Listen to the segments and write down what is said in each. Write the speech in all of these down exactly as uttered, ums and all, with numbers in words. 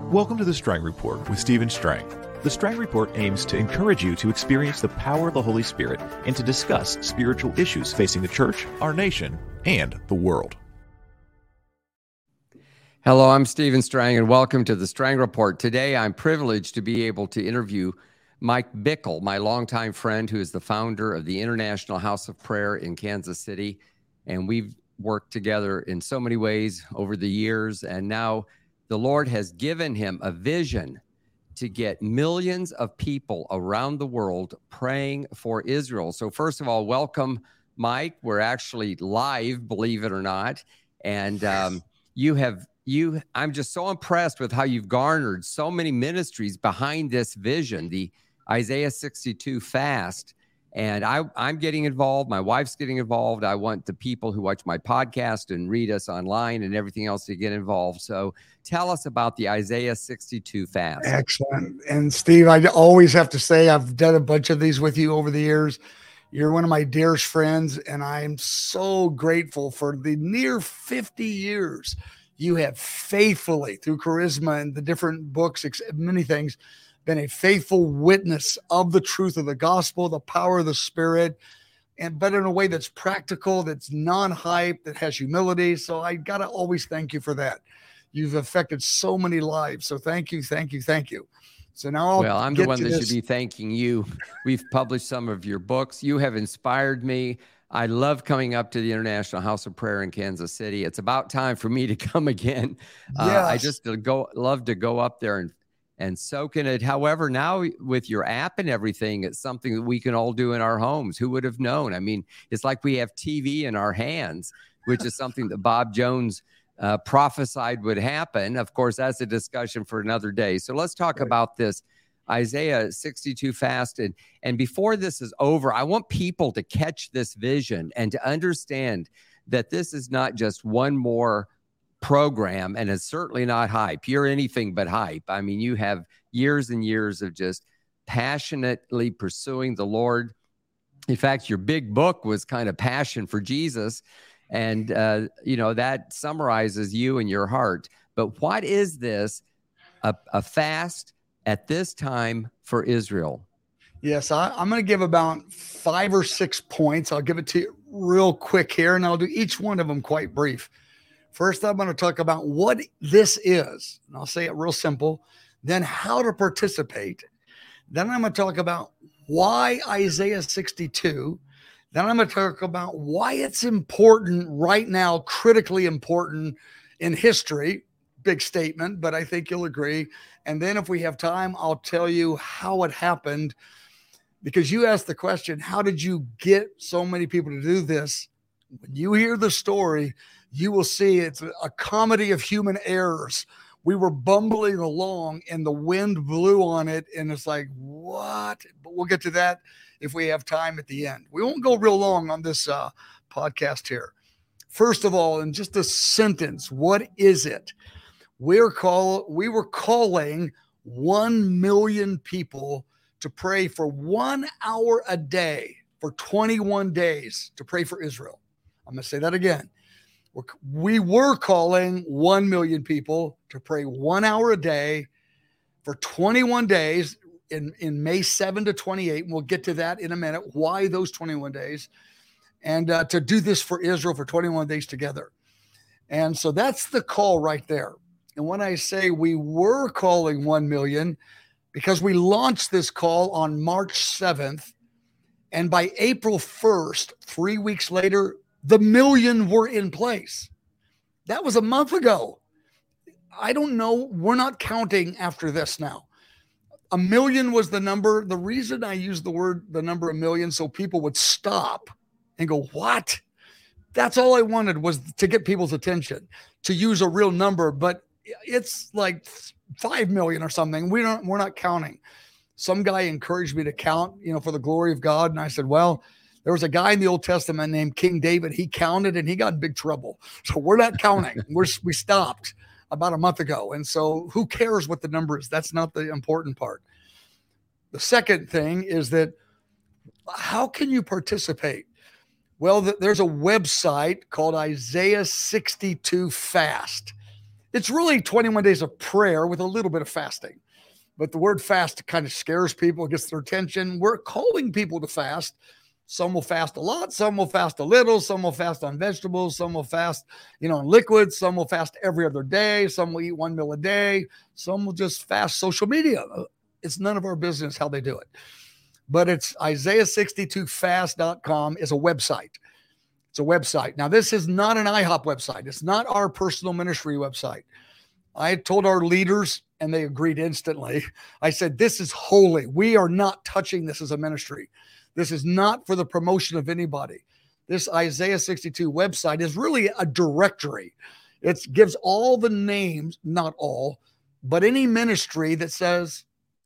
Welcome to the Strang Report with Stephen Strang. The Strang Report aims to encourage you to experience the power of the Holy Spirit and to discuss spiritual issues facing the church, our nation, and the world. Hello, I'm Stephen Strang, and welcome to the Strang Report. Today, I'm privileged to be able to interview Mike Bickle, my longtime friend who is the founder of the International House of Prayer in Kansas City. And we've worked together in so many ways over the years, and now the Lord has given him a vision to get millions of people around the world praying for Israel. So first of all, welcome, Mike. We're actually live, believe it or not. And um, you have, you. I'm just so impressed with how you've garnered so many ministries behind this vision, the Isaiah sixty-two fast. And I, I'm getting involved. My wife's getting involved. I want the people who watch my podcast and read us online and everything else to get involved. So tell us about the Isaiah sixty-two fast. Excellent. And Steve, I always have to say, I've done a bunch of these with you over the years. You're one of my dearest friends, and I'm so grateful for the near fifty years you have faithfully, through Charisma and the different books, many things, been a faithful witness of the truth of the gospel, the power of the Spirit, and but in a way that's practical, that's non-hype, that has humility. So I got to always thank you for that. You've affected so many lives. So thank you, thank you, thank you. So now I'll Well, I'm the one that this. should be thanking you. We've published some of your books. You have inspired me. I love coming up to the International House of Prayer in Kansas City. It's about time for me to come again. Yes. Uh, I just go love to go up there and and soak in it. However, now with your app and everything, it's something that we can all do in our homes. Who would have known? I mean, it's like we have T V in our hands, which is something that Bob Jones uh, prophesied would happen. Of course, that's a discussion for another day. So let's talk right. about this Isaiah sixty-two fast. And, and before this is over, I want people to catch this vision and to understand that this is not just one more program, and it's certainly not hype. You're anything but hype. I mean, you have years and years of just passionately pursuing the Lord. In fact, your big book was kind of Passion for Jesus, and uh, you know that summarizes you and your heart. But what is this a, a fast at this time for Israel? Yes, I, I'm going to give about five or six points. I'll give it to you real quick here, and I'll do each one of them quite brief. First, I'm going to talk about what this is, and I'll say it real simple. Then how to participate. Then I'm going to talk about why Isaiah sixty-two. Then I'm going to talk about why it's important right now, critically important in history. Big statement, but I think you'll agree. And then if we have time, I'll tell you how it happened, because you asked the question, how did you get so many people to do this? When you hear the story, you will see it's a comedy of human errors. We were bumbling along and the wind blew on it. And it's like, what? But we'll get to that if we have time at the end. We won't go real long on this uh, podcast here. First of all, in just a sentence, what is it? We're call, we were calling one million people to pray for one hour a day for twenty-one days to pray for Israel. I'm going to say that again. We're, we were calling one million people to pray one hour a day for twenty-one days in, in May seventh to twenty-eight. And we'll get to that in a minute. Why those twenty-one days? And uh, to do this for Israel for twenty-one days together. And so that's the call right there. And when I say we were calling one million, because we launched this call on March seventh, and by April first, three weeks later, the million were in place. That was a month ago. I don't know. We're not counting after this now. A million was the number. The reason I used the word, the number a million, so people would stop and go, what? That's all I wanted, was to get people's attention, to use a real number, but it's like five million or something. We don't, we're not counting. Some guy encouraged me to count, you know, for the glory of God. And I said, well, there was a guy in the Old Testament named King David. He counted and he got in big trouble. So we're not counting. We're, we stopped about a month ago. And so who cares what the number is? That's not the important part. The second thing is that how can you participate? Well, th- there's a website called Isaiah sixty-two Fast. It's really twenty-one days of prayer with a little bit of fasting. But the word fast kind of scares people, gets their attention. We're calling people to fast. Some will fast a lot, some will fast a little, some will fast on vegetables, some will fast, you know, on liquids, some will fast every other day, some will eat one meal a day, some will just fast social media. It's none of our business how they do it. But it's Isaiah sixty-two fast dot com is a website. It's a website. Now, this is not an I hop website. It's not our personal ministry website. I told our leaders, and they agreed instantly. I said, this is holy. We are not touching this as a ministry. This is not for the promotion of anybody. This Isaiah sixty-two website is really a directory. It gives all the names, not all, but any ministry that says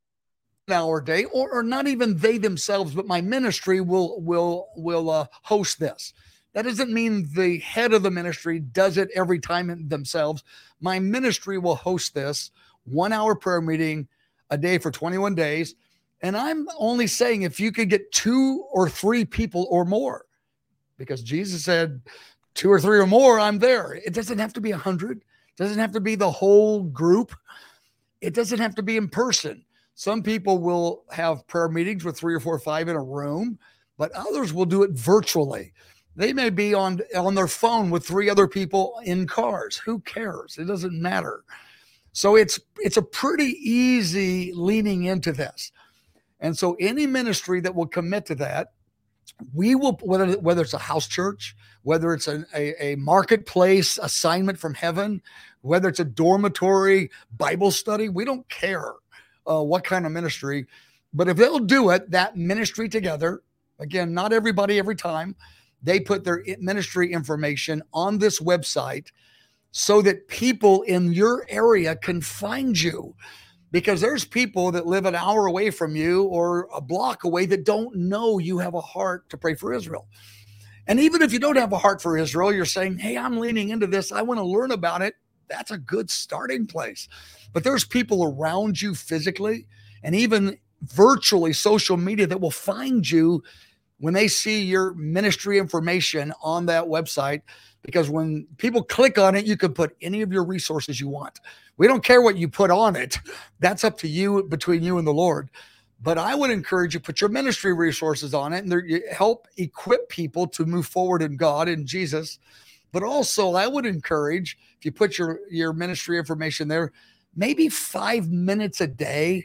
an hour a day, or, or not even they themselves, but my ministry will, will, will uh, host this. That doesn't mean the head of the ministry does it every time themselves. My ministry will host this one hour prayer meeting a day for twenty-one days. And I'm only saying if you could get two or three people or more, because Jesus said two or three or more, I'm there. It doesn't have to be a hundred. It doesn't have to be the whole group. It doesn't have to be in person. Some people will have prayer meetings with three or four or five in a room, but others will do it virtually. They may be on, on their phone with three other people in cars. Who cares? It doesn't matter. So it's it's a pretty easy leaning into this. And so any ministry that will commit to that, we will, whether, whether it's a house church, whether it's a, a, a marketplace assignment from heaven, whether it's a dormitory Bible study, we don't care uh, what kind of ministry. But if they'll do it, that ministry together, again, not everybody every time, they put their ministry information on this website so that people in your area can find you. Because there's people that live an hour away from you or a block away that don't know you have a heart to pray for Israel. And even if you don't have a heart for Israel, you're saying, hey, I'm leaning into this. I want to learn about it. That's a good starting place. But there's people around you physically and even virtually social media that will find you when they see your ministry information on that website. Because when people click on it, you can put any of your resources you want. We don't care what you put on it. That's up to you, between you and the Lord. But I would encourage you, put your ministry resources on it and you help equip people to move forward in God and Jesus. But also I would encourage, if you put your, your ministry information there, maybe five minutes a day,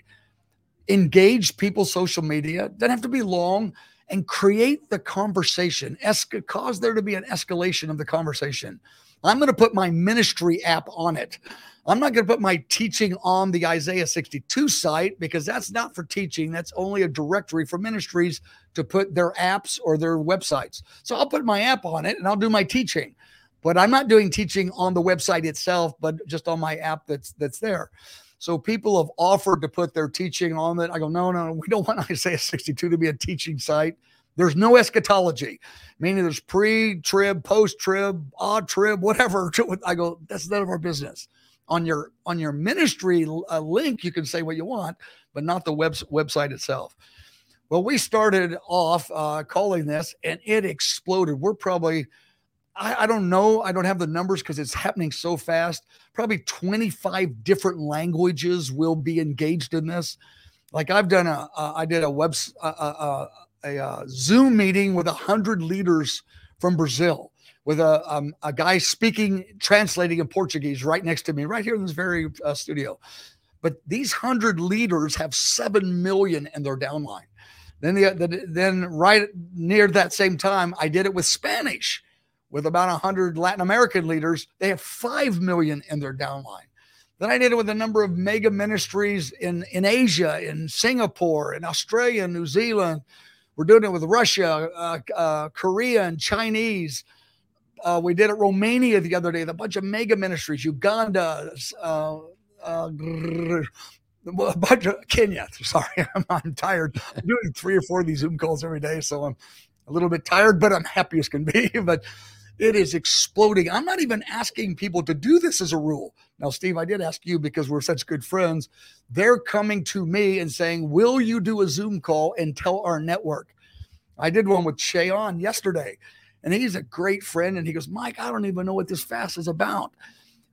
engage people's social media. Doesn't have to be long. And create the conversation, Esca- cause there to be an escalation of the conversation. I'm going to put my ministry app on it. I'm not going to put my teaching on the Isaiah sixty-two site because that's not for teaching. That's only a directory for ministries to put their apps or their websites. So I'll put my app on it and I'll do my teaching. But I'm not doing teaching on the website itself, but just on my app that's that's there. So people have offered to put their teaching on it. I go, no, no, we don't want Isaiah sixty-two to be a teaching site. There's no eschatology, meaning there's pre-trib, post-trib, odd-trib, whatever. I go, that's none of our business. On your on your ministry uh, link, you can say what you want, but not the web, website itself. Well, we started off uh, calling this, and it exploded. We're probably... I, I don't know. I don't have the numbers because it's happening so fast. Probably twenty-five different languages will be engaged in this. Like I've done a, uh, I did a web, uh, uh, a, a Zoom meeting with a hundred leaders from Brazil with a, um, a guy speaking, translating in Portuguese right next to me, right here in this very uh, studio. But these hundred leaders have seven million in their downline. Then the, the then right near that same time, I did it with Spanish. With about one hundred Latin American leaders, they have five million in their downline. Then I did it with a number of mega ministries in, in Asia, in Singapore, in Australia, New Zealand. We're doing it with Russia, uh, uh, Korea, and Chinese. Uh, we did it Romania the other day, with a bunch of mega ministries, Uganda, uh, uh, a bunch of Kenya. Sorry, I'm, I'm tired. I'm doing three or four of these Zoom calls every day, so I'm a little bit tired, but I'm happy as can be. But it is exploding. I'm not even asking people to do this as a rule. Now, Steve, I did ask you because we're such good friends. They're coming to me and saying, will you do a Zoom call and tell our network? I did one with Shayon yesterday, and he's a great friend. And he goes, Mike, I don't even know what this fast is about.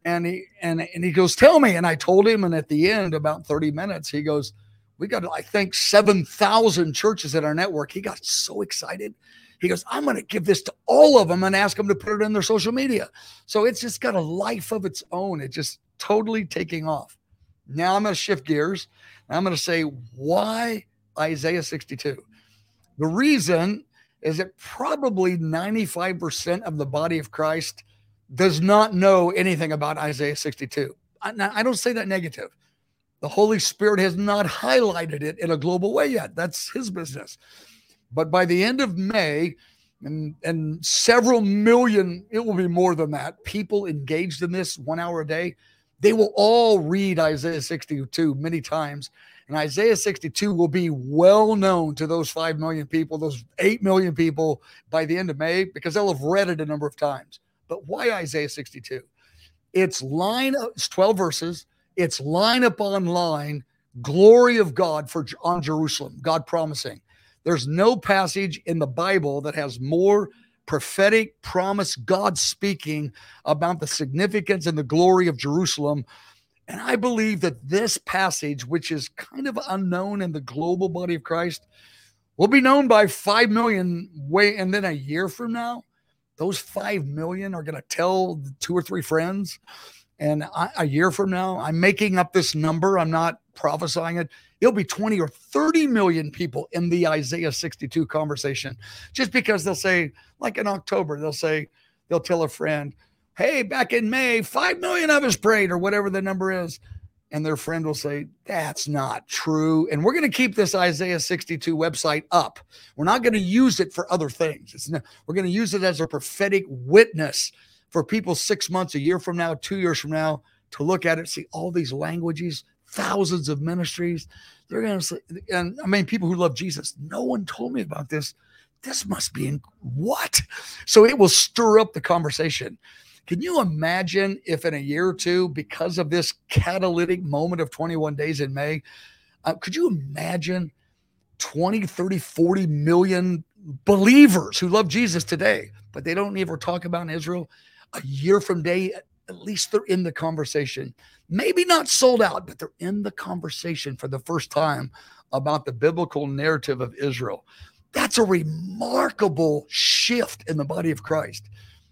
And he and, and he goes, tell me. And I told him, and at the end, about thirty minutes, he goes, we got, I think, seven thousand churches in our network. He got so excited. He goes, I'm going to give this to all of them and ask them to put it in their social media. So it's just got a life of its own. It's just totally taking off. Now I'm going to shift gears. And I'm going to say, why Isaiah sixty-two? The reason is that probably ninety-five percent of the body of Christ does not know anything about Isaiah sixty-two. I, I don't say that negative. The Holy Spirit has not highlighted it in a global way yet. That's his business. But by the end of May, and, and several million, it will be more than that, people engaged in this one hour a day, they will all read Isaiah sixty-two many times. And Isaiah sixty-two will be well known to those five million people, those eight million people by the end of May, because they'll have read it a number of times. But why Isaiah sixty-two? It's line, it's twelve verses. It's line upon line, glory of God for on Jerusalem, God promising. There's no passage in the Bible that has more prophetic promise, God speaking about the significance and the glory of Jerusalem. And I believe that this passage, which is kind of unknown in the global body of Christ, will be known by five million way. And then a year from now, those five million are going to tell two or three friends. And I, a year from now, I'm making up this number. I'm not prophesying it. It'll be twenty or thirty million people in the Isaiah sixty-two conversation, just because they'll say, like in October, they'll say, they'll tell a friend, hey, back in May, five million of us prayed, or whatever the number is. And their friend will say, that's not true. And we're going to keep this Isaiah sixty-two website up. We're not going to use it for other things. It's not, we're going to use it as a prophetic witness for people six months, a year from now, two years from now, to look at it, see all these languages, thousands of ministries. They're going to say, and I mean, people who love Jesus, no one told me about this. This must be in what? So it will stir up the conversation. Can you imagine if in a year or two, because of this catalytic moment of twenty-one days in May, uh, could you imagine twenty, thirty, forty million believers who love Jesus today, but they don't ever talk about Israel? A year from day, at least they're in the conversation. Maybe not sold out, but they're in the conversation for the first time about the biblical narrative of Israel. That's a remarkable shift in the body of Christ.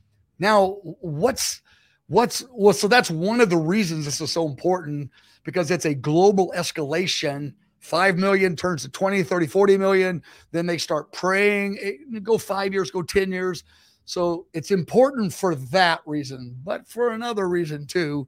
Now, what's, what's, well, so that's one of the reasons this is so important, because it's a global escalation. five million turns to twenty, thirty, forty million. Then they start praying, it, go five years, go ten years. So it's important for that reason, but for another reason too.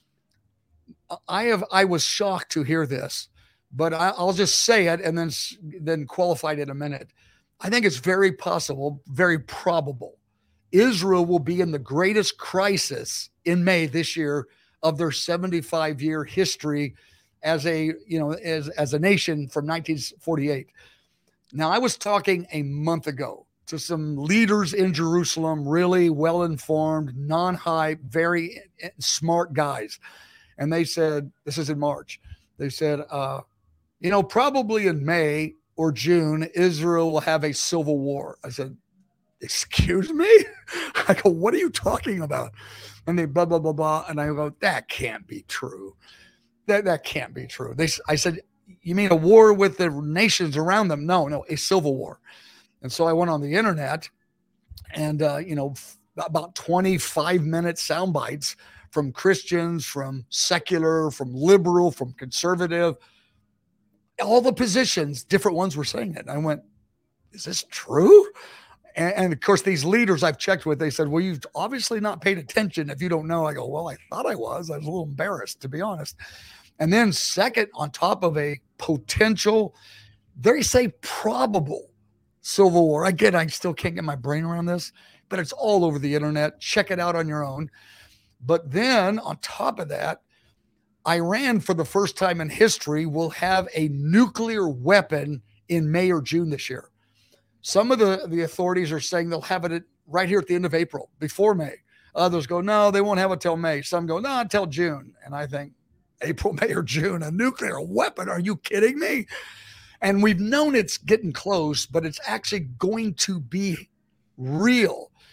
I have, I was shocked to hear this, but I, I'll just say it and then, then qualify it in a minute. I think it's very possible, very probable, Israel will be in the greatest crisis in May this year of their seventy-five year history as a, you know, as, as a nation from nineteen forty-eight. Now, I was talking a month ago to some leaders in Jerusalem, really well-informed, non-hype, very smart guys. And they said, this is in March, they said, uh, you know, probably in May or June, Israel will have a civil war. I said, excuse me? I go, what are you talking about? And they blah, blah, blah, blah. And I go, that can't be true. That, that can't be true. They, I said, you mean a war with the nations around them? No, no, a civil war. And so I went on the internet and, uh, you know, f- about twenty-five minute sound bites from Christians, from secular, from liberal, from conservative, all the positions, different ones were saying it. And I went, is this true? And, and of course, these leaders I've checked with, they said, well, you've obviously not paid attention if you don't know. I go, well, I thought I was. I was a little embarrassed, to be honest. And then second, on top of a potential, they say probable civil war. Again, I still can't get my brain around this, but it's all over the internet. Check it out on your own. But then on top of that, Iran, for the first time in history, will have a nuclear weapon in May or June this year. Some of the, the authorities are saying they'll have it right here at the end of April, before May. Others go, no, they won't have it till May. Some go, no, until June. And I think, April, May, or June, a nuclear weapon? Are you kidding me? And we've known it's getting close, but it's actually going to be real.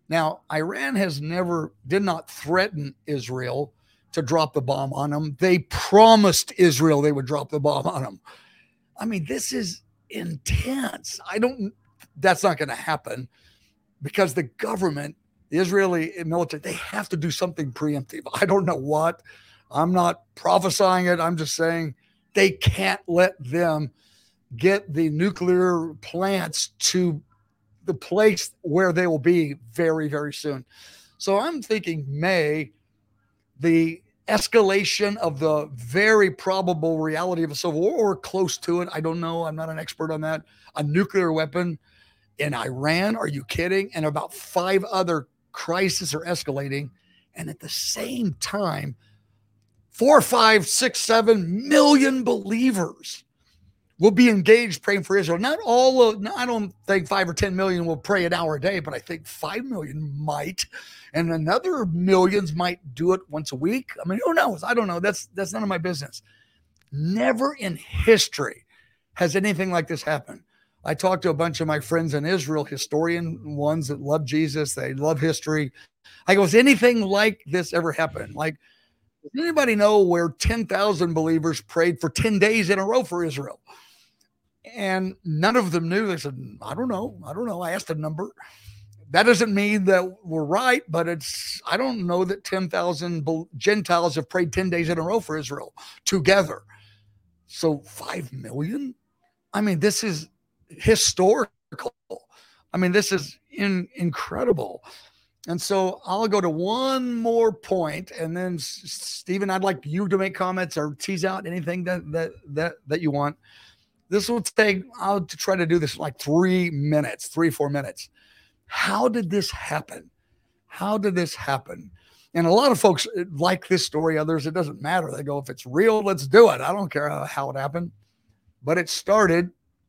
Now, Iran has never, did not threaten Israel to drop the bomb on them. They promised Israel they would drop the bomb on them. I mean, this is intense. I don't, that's not going to happen because the government, the Israeli military, they have to do something preemptive. I don't know what. I'm not prophesying it. I'm just saying they can't let them get the nuclear plants to the place where they will be very, very soon. So I'm thinking May, the escalation of the very probable reality of a civil war or close to it. I don't know. I'm not an expert on that. A nuclear weapon in Iran. Are you kidding? And about five other crises are escalating. And at the same time, four, five, six, seven million believers will be engaged praying for Israel. Not all of, I don't think five or ten million will pray an hour a day, but I think five million might. And another millions might do it once a week. I mean, who knows? I don't know. That's, that's none of my business. Never in history has anything like this happened. I talked to a bunch of my friends in Israel, historian ones that love Jesus. They love history. I go, has anything like this ever happened? Like, does anybody know where ten thousand believers prayed for ten days in a row for Israel? And none of them knew. They said, I don't know. I don't know. I asked a number. That doesn't mean that we're right, but it's, I don't know that ten thousand Gentiles have prayed ten days in a row for Israel together. So five million? I mean, this is historical. I mean, this is in, incredible. And so I'll go to one more point, and then Stephen, I'd like you to make comments or tease out anything that that that that you want. This will take, I'll try to do this in like three minutes, three, four minutes. How did this happen? How did this happen? And a lot of folks like this story, others, it doesn't matter. They go, if it's real, let's do it. I don't care how, how it happened. But it started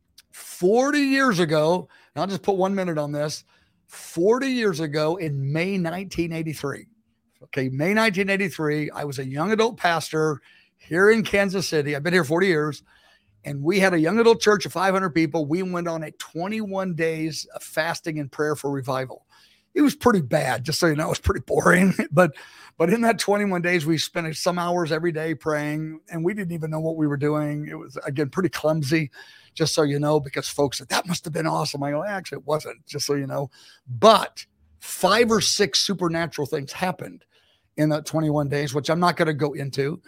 forty years ago. And I'll just put one minute on this. forty years ago in May nineteen eighty-three. Okay, May nineteen eighty-three, I was a young adult pastor here in Kansas City. I've been here forty years. And we had a young adult church of five hundred people. We went on a twenty-one days of fasting and prayer for revival. It was pretty bad, just so you know. It was pretty boring. But but in that twenty-one days, we spent some hours every day praying, and we didn't even know what we were doing. It was, again, pretty clumsy, just so you know, because folks said, that must have been awesome. I go, actually, it wasn't, just so you know. But five or six supernatural things happened in that twenty-one days, which I'm not going to go into.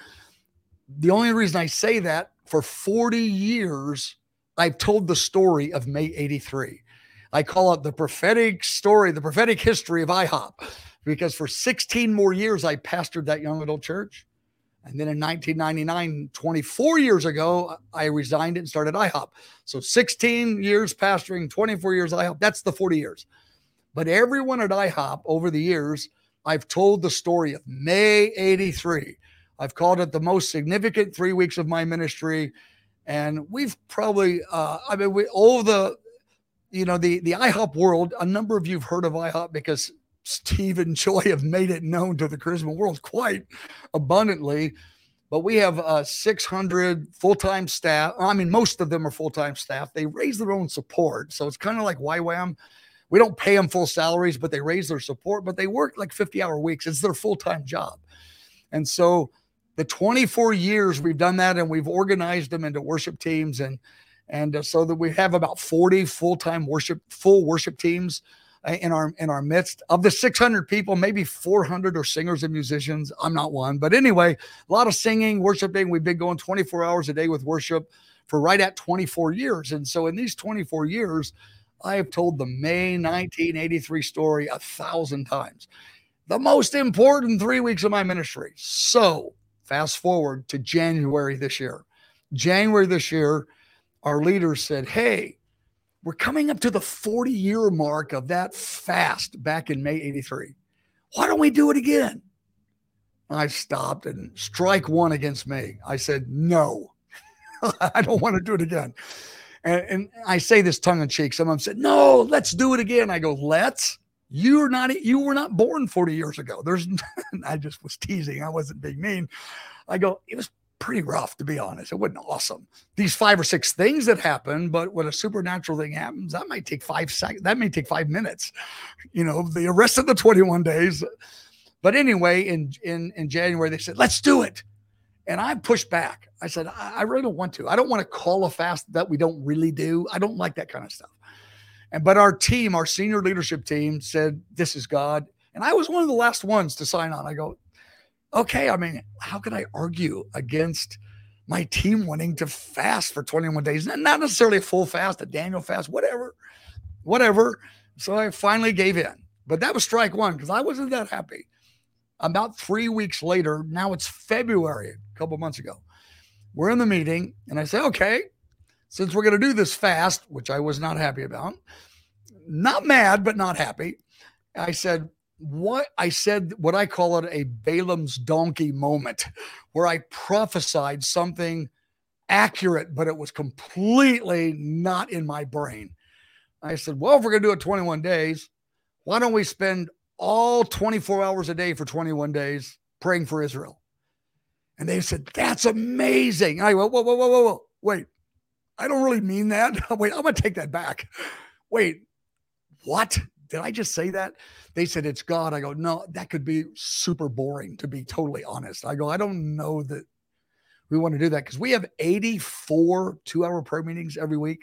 The only reason I say that, for forty years, I've told the story of May eighty-three. I call it the prophetic story, the prophetic history of I hop, because for sixteen more years, I pastored that young adult church. And then in nineteen ninety-nine, twenty-four years ago, I resigned it and started I hop. So sixteen years pastoring, twenty-four years I hop. That's the forty years. But everyone at I hop over the years, I've told the story of May eighty-three. I've called it the most significant three weeks of my ministry. And we've probably, uh, I mean, we, all the, you know, the, the I hop world, a number of you have heard of I hop because Steve and Joy have made it known to the charisma world quite abundantly. But we have uh, six hundred full-time staff. I mean, most of them are full-time staff. They raise their own support. So it's kind of like Y WAM. We don't pay them full salaries, but they raise their support, but they work like fifty hour weeks. It's their full-time job. And so the twenty-four years we've done that, and we've organized them into worship teams, and and uh, so that we have about forty full-time worship, full worship teams uh, in our in our midst. Of the six hundred people, maybe four hundred are singers and musicians. I'm not one, but anyway, a lot of singing, worshiping. We've been going twenty-four hours a day with worship for right at twenty-four years, and so in these twenty-four years, I have told the May nineteen eighty-three story a thousand times. The most important three weeks of my ministry. So fast forward to January this year. January this year, our leaders said, hey, we're coming up to the forty year mark of that fast back in May eighty-three. Why don't we do it again? I stopped and strike one against me. I said, no, I don't want to do it again. And, and I say this tongue in cheek. Someone said, no, let's do it again. I go, let's. You're not, you were not born forty years ago. There's, I just was teasing. I wasn't being mean. I go, it was pretty rough, to be honest. It wasn't awesome. These five or six things that happen, but when a supernatural thing happens, that might take five seconds. That may take five minutes, you know, the rest of the twenty-one days. But anyway, in, in, in January, they said, let's do it. And I pushed back. I said, I, I really don't want to. I don't want to call a fast that we don't really do. I don't like that kind of stuff. And, but our team, our senior leadership team said, this is God. And I was one of the last ones to sign on. I go, okay, I mean, how can I argue against my team wanting to fast for twenty-one days? Not necessarily a full fast, a Daniel fast, whatever, whatever. So I finally gave in. But that was strike one because I wasn't that happy. About three weeks later, now it's February, a couple months ago, we're in the meeting and I say, okay, since we're going to do this fast, which I was not happy about, not mad, but not happy. I said, what I said, what I call it a Balaam's donkey moment, where I prophesied something accurate, but it was completely not in my brain. I said, well, if we're going to do it twenty-one days, why don't we spend all twenty-four hours a day for twenty-one days praying for Israel? And they said, that's amazing. And I went, whoa, whoa, whoa, whoa, whoa, wait, I don't really mean that. Wait, I'm going to take that back. Wait, what? Did I just say that? They said, it's God. I go, no, that could be super boring, to be totally honest. I go, I don't know that we want to do that because we have eighty-four two-hour prayer meetings every week.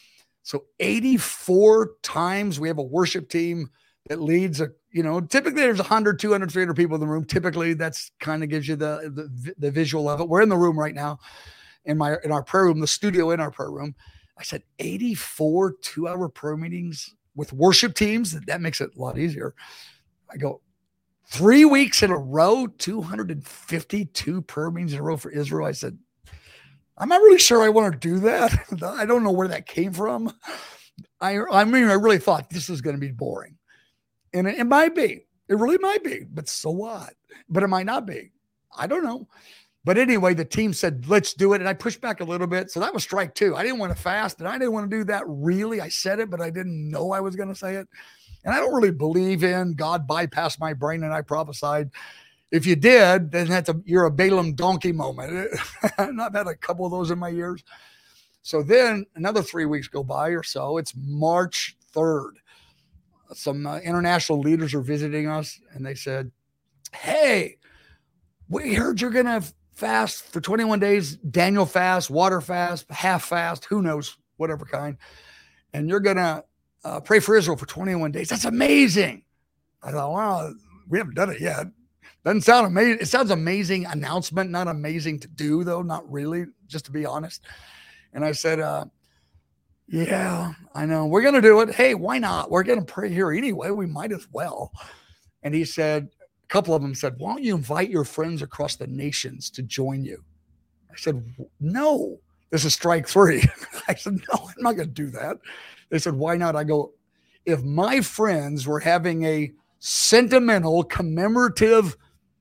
So eighty-four times we have a worship team that leads a, you know, typically there's one hundred, two hundred, three hundred people in the room. Typically that's kind of gives you the, the, the visual of it. We're in the room right now in my, in our prayer room, the studio in our prayer room. I said eighty-four two-hour prayer meetings with worship teams. That makes it a lot easier. I go three weeks in a row, two hundred fifty-two prayer meetings in a row for Israel. I said, I'm not really sure I want to do that. I don't know where that came from. I, I mean, I really thought this is going to be boring. And it, it might be. It really might be. But so what? But it might not be. I don't know. But anyway, the team said, let's do it. And I pushed back a little bit. So that was strike two. I didn't want to fast and I didn't want to do that really. I said it, but I didn't know I was going to say it. And I don't really believe in God bypassed my brain and I prophesied. If you did, then that's a, you're a Balaam donkey moment. And I've had a couple of those in my years. So then another three weeks go by or so. It's March third. Some uh, international leaders are visiting us and they said, hey, we heard you're going to fast for twenty-one days, Daniel fast, water fast, half fast, who knows, whatever kind. And you're going to uh, pray for Israel for twenty-one days. That's amazing. I thought, wow, we haven't done it yet. Doesn't sound amazing. It sounds amazing announcement, not amazing to do though. Not really, just to be honest. And I said, uh, yeah, I know we're going to do it. Hey, why not? We're going to pray here anyway. We might as well. And he said, a couple of them said, why don't you invite your friends across the nations to join you? I said, no, this is strike three. I said, no, I'm not going to do that. They said, why not? I go, if my friends were having a sentimental, commemorative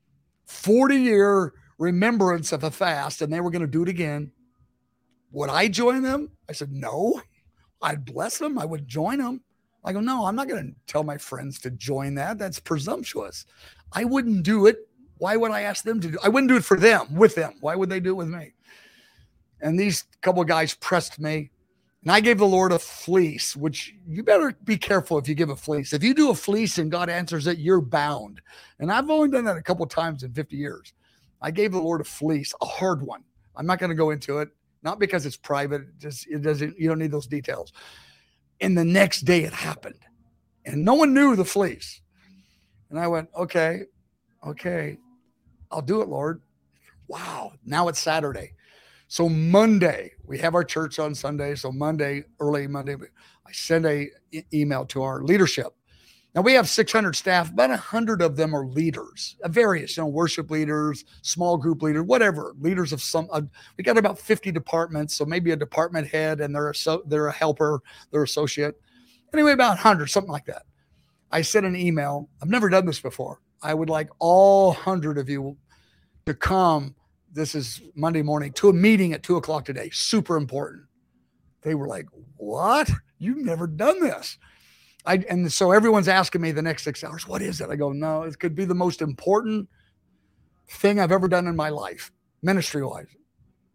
forty year remembrance of a fast and they were going to do it again, would I join them? I said, no, I'd bless them. I would join them. I go, no, I'm not going to tell my friends to join that. That's presumptuous. I wouldn't do it. Why would I ask them to do it? I wouldn't do it for them, with them. Why would they do it with me? And these couple of guys pressed me. And I gave the Lord a fleece, which you better be careful if you give a fleece. If you do a fleece and God answers it, you're bound. And I've only done that a couple of times in fifty years. I gave the Lord a fleece, a hard one. I'm not going to go into it, not because it's private. It just, it doesn't, you don't need those details. And the next day it happened. And no one knew the fleece. And I went, okay, okay, I'll do it, Lord. Wow. Now it's Saturday. So Monday, we have our church on Sunday. So Monday, early Monday, I send a e- email to our leadership. Now we have six hundred staff, about one hundred of them are leaders, uh, various, you know, worship leaders, small group leaders, whatever, leaders of some, uh, we got about fifty departments. So maybe a department head and they're a, so, they're a helper, they're associate. Anyway, about one hundred, something like that. I sent an email. I've never done this before. I would like all one hundred of you to come. This is Monday morning to a meeting at two o'clock today. Super important. They were like, what? You've never done this. I, and so everyone's asking me the next six hours, what is it? I go, no, it could be the most important thing I've ever done in my life, ministry wise.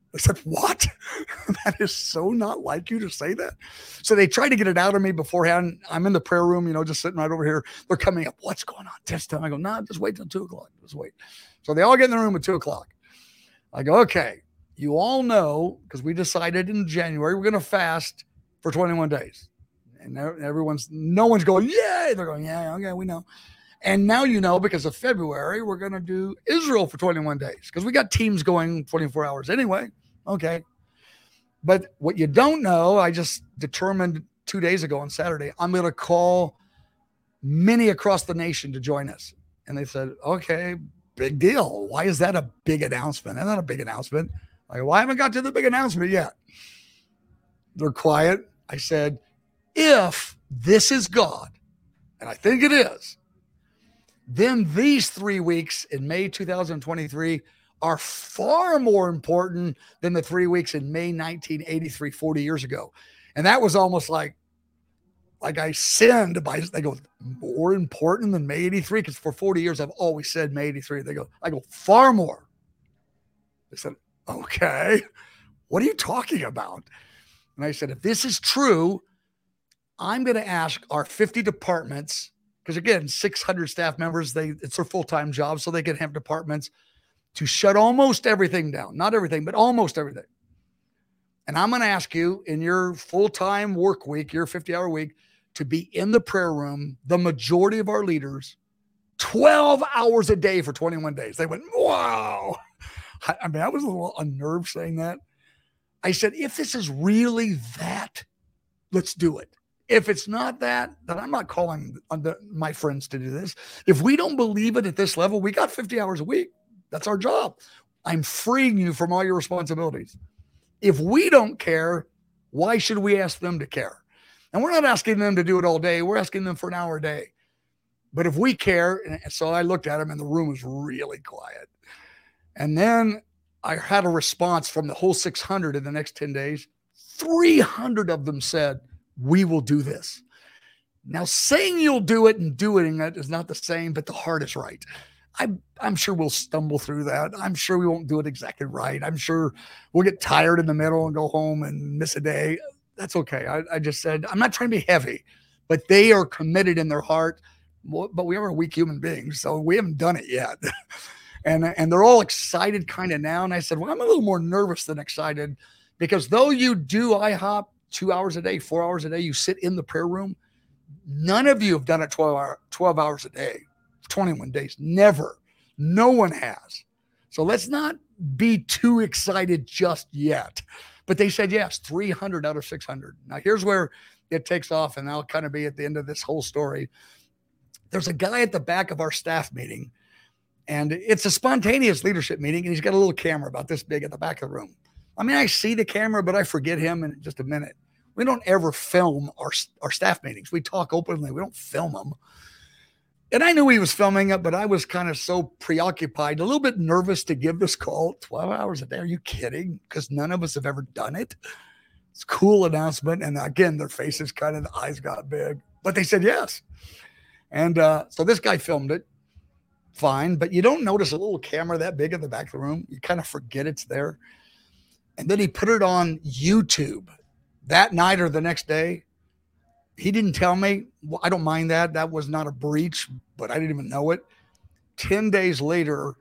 I said, what? That is so not like you to say that. So they tried to get it out of me beforehand. I'm in the prayer room, you know, just sitting right over here. They're coming up. What's going on this time? I go, no, nah, just wait till two o'clock. Just wait. So they all get in the room at two o'clock. I go, okay, you all know, because we decided in January, we're going to fast for twenty-one days. And everyone's, no one's going, yay. They're going, yeah, okay, we know. And now you know, because of February, we're going to do Israel for twenty-one days because we got teams going twenty-four hours anyway. Okay. But what you don't know, I just determined two days ago on Saturday, I'm going to call many across the nation to join us. And they said, okay, big deal. Why is that a big announcement? That's not a big announcement. I go, well, I haven't got to the big announcement yet. They're quiet. I said, if this is God, and I think it is, then these three weeks in May two thousand twenty-three are far more important than the three weeks in May nineteen eighty-three, forty years ago. And that was almost like, like I sinned by, they go, more important than May eighty-three? Because for forty years, I've always said May eighty-three. They go, I go, far more. They said, okay, what are you talking about? And I said, if this is true, I'm going to ask our fifty departments, because again, six hundred staff members, they it's their full-time job, so they can have departments to shut almost everything down. Not everything, but almost everything. And I'm going to ask you in your full-time work week, your fifty-hour week, to be in the prayer room, the majority of our leaders, twelve hours a day for twenty-one days. They went, wow. I mean, I was a little unnerved saying that. I said, if this is really that, let's do it. If it's not that, then I'm not calling my friends to do this. If we don't believe it at this level, we got fifty hours a week. That's our job. I'm freeing you from all your responsibilities. If we don't care, why should we ask them to care? And we're not asking them to do it all day. We're asking them for an hour a day. But if we care, and so I looked at him and the room was really quiet. And then I had a response from the whole six hundred in the next ten days. three hundred of them said, we will do this. Now, saying you'll do it and doing it is not the same, but the heart is right. I, I'm sure we'll stumble through that. I'm sure we won't do it exactly right. I'm sure we'll get tired in the middle and go home and miss a day. That's okay. I, I just said, I'm not trying to be heavy, but they are committed in their heart. But we are weak human beings, so we haven't done it yet. and, and they're all excited kind of now. And I said, well, I'm a little more nervous than excited because though you do I hop two hours a day, four hours a day, you sit in the prayer room, none of you have done it twelve, hour, twelve hours a day. twenty-one days. Never. No one has. So let's not be too excited just yet. But they said, yes, three hundred out of six hundred. Now here's where it takes off. And I'll kind of be at the end of this whole story. There's a guy at the back of our staff meeting and it's a spontaneous leadership meeting. And he's got a little camera about this big at the back of the room. I mean, I see the camera, but I forget him in just a minute. We don't ever film our, our staff meetings. We talk openly. We don't film them. And I knew he was filming it, but I was kind of so preoccupied, a little bit nervous to give this call. twelve hours a day. Are you kidding? Because none of us have ever done it. It's a cool announcement. And again, their faces kind of, the eyes got big, but they said yes. And uh, so this guy filmed it. Fine. But you don't notice a little camera that big in the back of the room. You kind of forget it's there. And then he put it on YouTube that night or the next day. He didn't tell me. Well, I don't mind that. That was not a breach, but I didn't even know it. ten days later,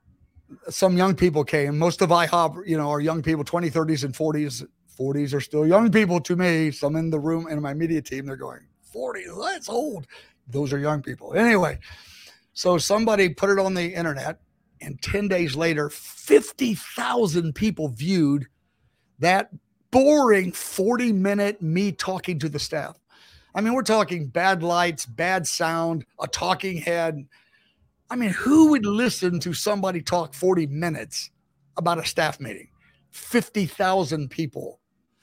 some young people came. Most of I hop, you know, are young people, twenties, thirties, and forties. forties are still young people to me. Some in the room and my media team, they're going, forty, that's old. Those are young people. Anyway, so somebody put it on the internet, and ten days later, fifty thousand people viewed that boring forty minute me talking to the staff. I mean, we're talking bad lights, bad sound, a talking head. I mean, who would listen to somebody talk forty minutes about a staff meeting? fifty thousand people.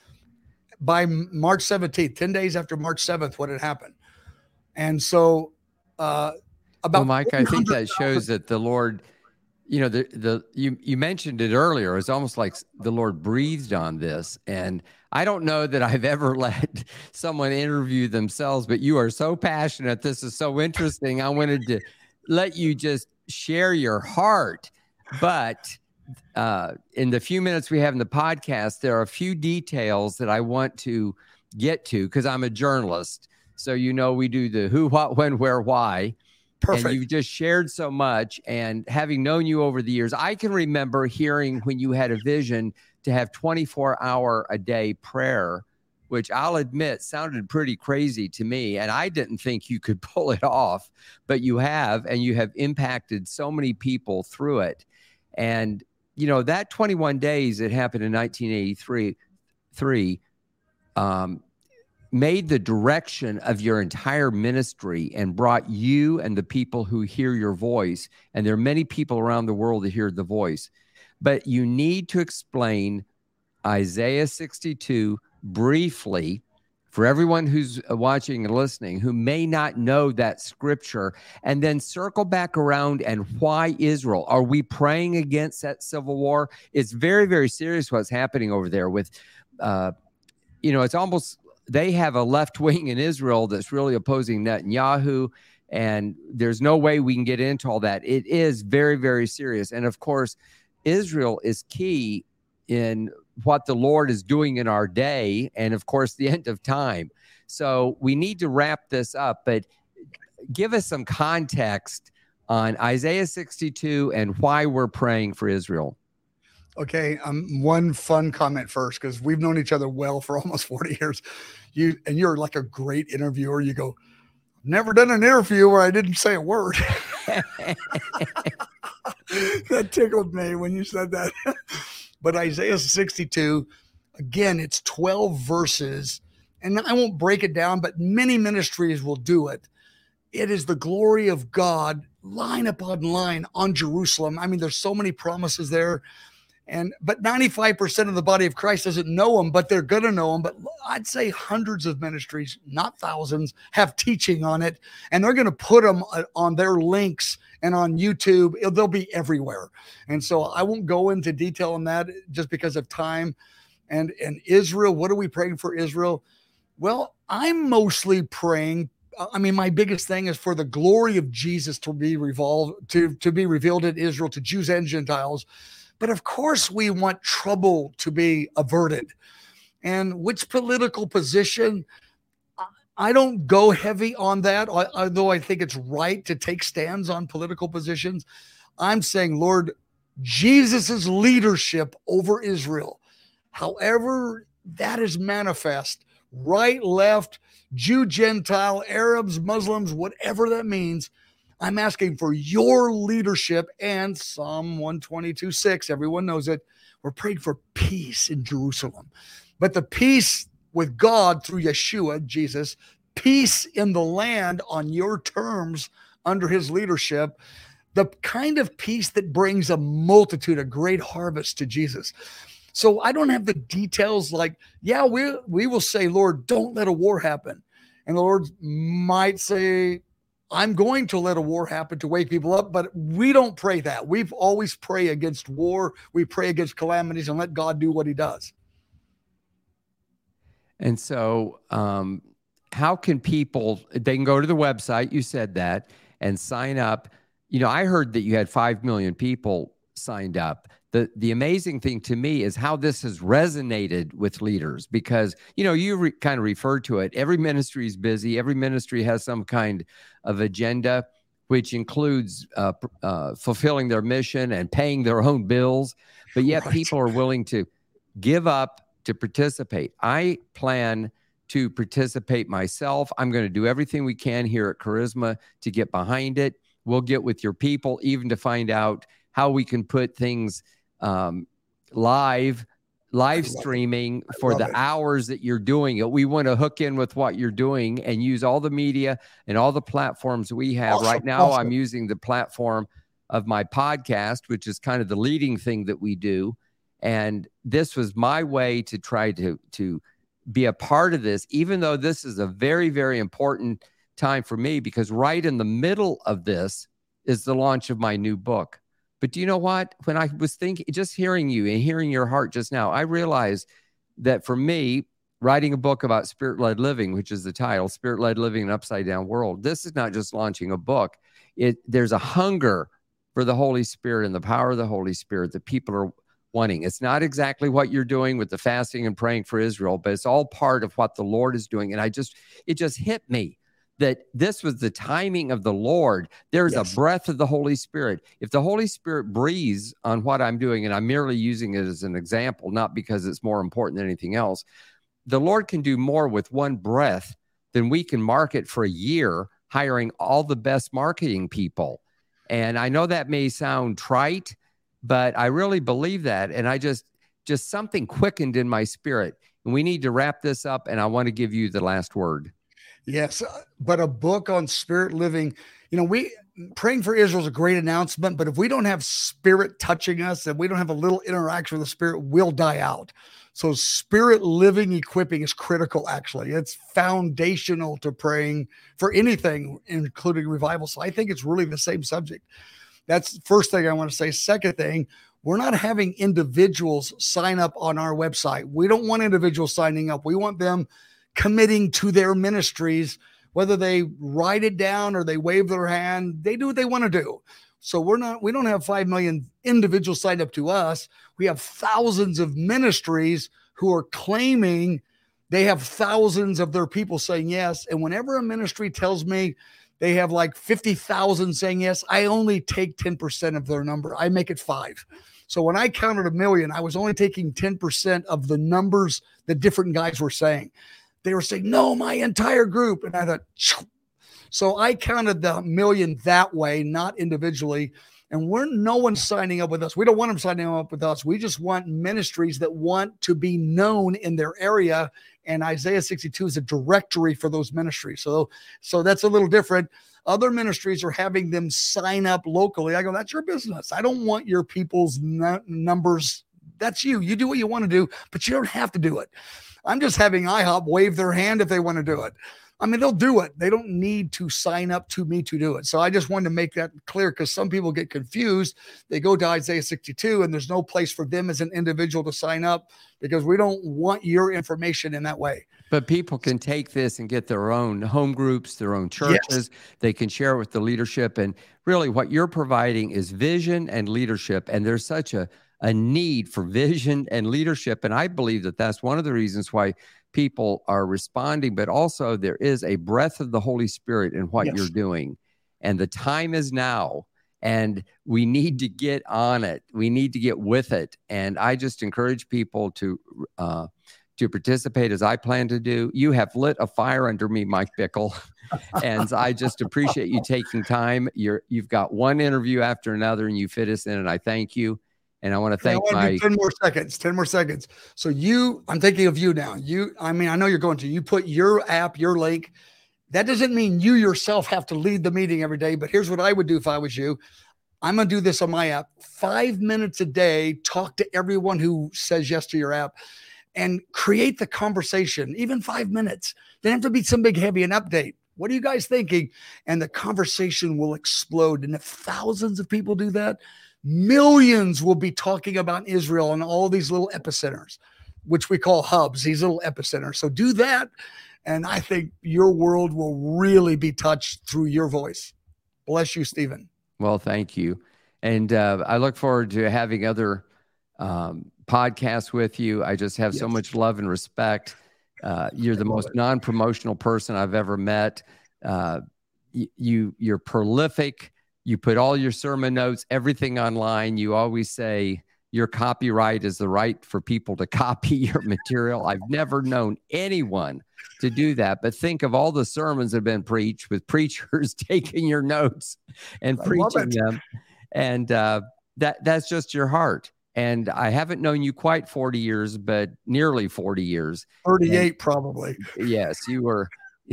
By March seventeenth, ten days after March seventh, what had happened. And so uh, about well, Mike, I think that shows that the Lord, you know, the, the, you, you mentioned it earlier. It's almost like the Lord breathed on this. And I don't know that I've ever let someone interview themselves, but you are so passionate. This is so interesting. I wanted to let you just share your heart. But uh, in the few minutes we have in the podcast, there are a few details that I want to get to because I'm a journalist. So, you know, we do the who, what, when, where, why. Perfect. And you've just shared so much. And having known you over the years, I can remember hearing when you had a vision to have twenty-four hour a day prayer, which I'll admit sounded pretty crazy to me. And I didn't think you could pull it off, but you have, and you have impacted so many people through it. And, you know, that twenty-one days, it happened in nineteen eighty-three, three, um, made the direction of your entire ministry and brought you and the people who hear your voice. And there are many people around the world that hear the voice, but you need to explain Isaiah sixty-two briefly for everyone who's watching and listening who may not know that scripture, and then circle back around and why Israel? Are we praying against that civil war? It's very, very serious what's happening over there with, uh, you know, it's almost, they have a left wing in Israel that's really opposing Netanyahu, and there's no way we can get into all that. It is very, very serious. And of course, Israel is key in what the Lord is doing in our day, and of course, the end of time. So we need to wrap this up, but give us some context on Isaiah sixty-two and why we're praying for Israel. Okay, um, one fun comment first, because we've known each other well for almost forty years. You and you're like a great interviewer. You go, never done an interview where I didn't say a word. That tickled me when you said that. But Isaiah sixty-two, again, it's twelve verses, and I won't break it down, but many ministries will do it. It is the glory of God, line upon line on Jerusalem. I mean, there's so many promises there. And but ninety-five percent of the body of Christ doesn't know them, but they're going to know them. But I'd say hundreds of ministries, not thousands, have teaching on it, and they're going to put them on their links and on YouTube. They'll be everywhere. And so I won't go into detail on that just because of time. And and Israel, what are we praying for Israel? Well, I'm mostly praying. I mean, my biggest thing is for the glory of Jesus to be revolved, to, to be revealed in Israel to Jews and Gentiles. But of course, we want trouble to be averted. And which political position? I don't go heavy on that, although I think it's right to take stands on political positions. I'm saying, Lord, Jesus's leadership over Israel, however that is manifest, right, left, Jew, Gentile, Arabs, Muslims, whatever that means, I'm asking for your leadership. And Psalm one twenty-two, six, everyone knows it. We're praying for peace in Jerusalem. But the peace with God through Yeshua, Jesus, peace in the land on your terms under his leadership, the kind of peace that brings a multitude, a great harvest to Jesus. So I don't have the details like, yeah, we, we will say, Lord, don't let a war happen. And the Lord might say, I'm going to let a war happen to wake people up, but we don't pray that. We've always pray against war. We pray against calamities and let God do what he does. And so um, how can people, they can go to the website, you said that, and sign up. You know, I heard that you had five million people signed up. The the amazing thing to me is how this has resonated with leaders because, you know, you re- kind of referred to it. Every ministry is busy. Every ministry has some kind of agenda, which includes uh, uh, fulfilling their mission and paying their own bills. But yet right. people are willing to give up to participate. I plan to participate myself. I'm going to do everything we can here at Charisma to get behind it. We'll get with your people even to find out how we can put things um, live, live streaming for the it. hours that you're doing it. We want to hook in with what you're doing and use all the media and all the platforms we have. Awesome. Right now, awesome. I'm using the platform of my podcast, which is kind of the leading thing that we do. And this was my way to try to, to be a part of this, even though this is a very, very important time for me, because right in the middle of this is the launch of my new book. But do you know what? When I was thinking, just hearing you and hearing your heart just now, I realized that for me, writing a book about spirit-led living, which is the title, Spirit-Led Living in an Upside Down World, this is not just launching a book. It, there's a hunger for the Holy Spirit and the power of the Holy Spirit that people are wanting. It's not exactly what you're doing with the fasting and praying for Israel, but it's all part of what the Lord is doing. And I just, it just hit me that this was the timing of the Lord. There's yes. a breath of the Holy Spirit. If the Holy Spirit breathes on what I'm doing, and I'm merely using it as an example, not because it's more important than anything else, the Lord can do more with one breath than we can market for a year, hiring all the best marketing people. And I know that may sound trite, but I really believe that. And I just, just something quickened in my spirit. And we need to wrap this up. And I want to give you the last word. Yes, but a book on spirit living, you know, we praying for Israel is a great announcement, but if we don't have spirit touching us and we don't have a little interaction with the spirit, we'll die out. So spirit living equipping is critical, actually. It's foundational to praying for anything, including revival. So I think it's really the same subject. That's the first thing I want to say. Second thing, we're not having individuals sign up on our website. We don't want individuals signing up. We want them committing to their ministries, whether they write it down or they wave their hand, they do what they want to do. So we're not, we don't have five million individuals signed up to us. We have thousands of ministries who are claiming they have thousands of their people saying yes. And whenever a ministry tells me they have like fifty thousand saying yes, I only take ten percent of their number. I make it five. So when I counted a million, I was only taking ten percent of the numbers that different guys were saying. They were saying, no, my entire group. And I thought, Phew. So I counted the million that way, not individually. And we're no one signing up with us. We don't want them signing up with us. We just want ministries that want to be known in their area. And Isaiah sixty-two is a directory for those ministries. So, so that's a little different. Other ministries are having them sign up locally. I go, that's your business. I don't want your people's n- numbers. That's you. You do what you want to do, but you don't have to do it. I'm just having I hop wave their hand if they want to do it. I mean, they'll do it. They don't need to sign up to me to do it. So I just wanted to make that clear because some people get confused. They go to Isaiah sixty-two and there's no place for them as an individual to sign up because we don't want your information in that way. But people can take this and get their own home groups, their own churches. Yes. They can share with the leadership. And really what you're providing is vision and leadership. And there's such a a need for vision and leadership. And I believe that that's one of the reasons why people are responding, but also there is a breath of the Holy Spirit in what yes. you're doing. And the time is now, and we need to get on it. We need to get with it. And I just encourage people to, uh, to participate as I plan to do. You have lit a fire under me, Mike Bickle. And I just appreciate you taking time. You're, you've got one interview after another and you fit us in, and I thank you. And I want to thank I want to my do ten more seconds, ten more seconds. So you, I'm thinking of you now. You, I mean, I know you're going to, you put your app, your link. That doesn't mean you yourself have to lead the meeting every day, but here's what I would do if I was you. I'm going to do this on my app, five minutes a day, talk to everyone who says yes to your app and create the conversation, even five minutes. They don't have to be some big, heavy an update. What are you guys thinking? And the conversation will explode. And if thousands of people do that, millions will be talking about Israel and all these little epicenters, which we call hubs, these little epicenters. So do that. And I think your world will really be touched through your voice. Bless you, Stephen. Well, thank you. And uh, I look forward to having other um, podcasts with you. I just have yes. so much love and respect. Uh, you're the most it. non-promotional person I've ever met. Uh, y- you, you're prolific. You put all your sermon notes, everything online. You always say your copyright is the right for people to copy your material. I've never known anyone to do that. But think of all the sermons that have been preached with preachers taking your notes and I preaching them. And uh, that that's just your heart. And I haven't known you quite forty years, but nearly forty years. thirty-eight and, probably. Yes, you were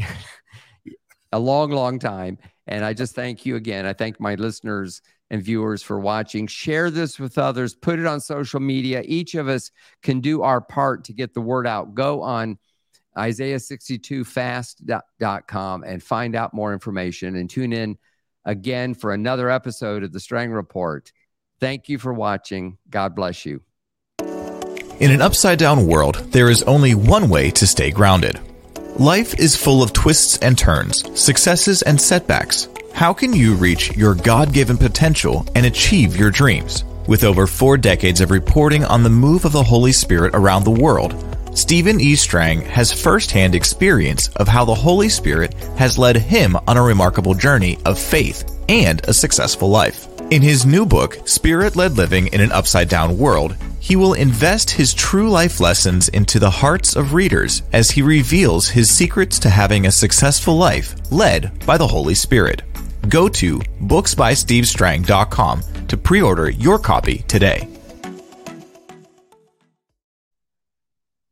a long, long time. And I just thank you again. I thank my listeners and viewers for watching. Share this with others. Put it on social media. Each of us can do our part to get the word out. Go on Isaiah sixty-two fast dot com and find out more information. And tune in again for another episode of The Strang Report. Thank you for watching. God bless you. In an upside-down world, there is only one way to stay grounded. Life is full of twists and turns, successes and setbacks. How can you reach your God-given potential and achieve your dreams? With over four decades of reporting on the move of the Holy Spirit around the world, Stephen E. Strang has firsthand experience of how the Holy Spirit has led him on a remarkable journey of faith and a successful life. In his new book, Spirit-Led Living in an Upside-Down World, he will invest his true life lessons into the hearts of readers as he reveals his secrets to having a successful life led by the Holy Spirit. Go to books by steve strang dot com to pre-order your copy today.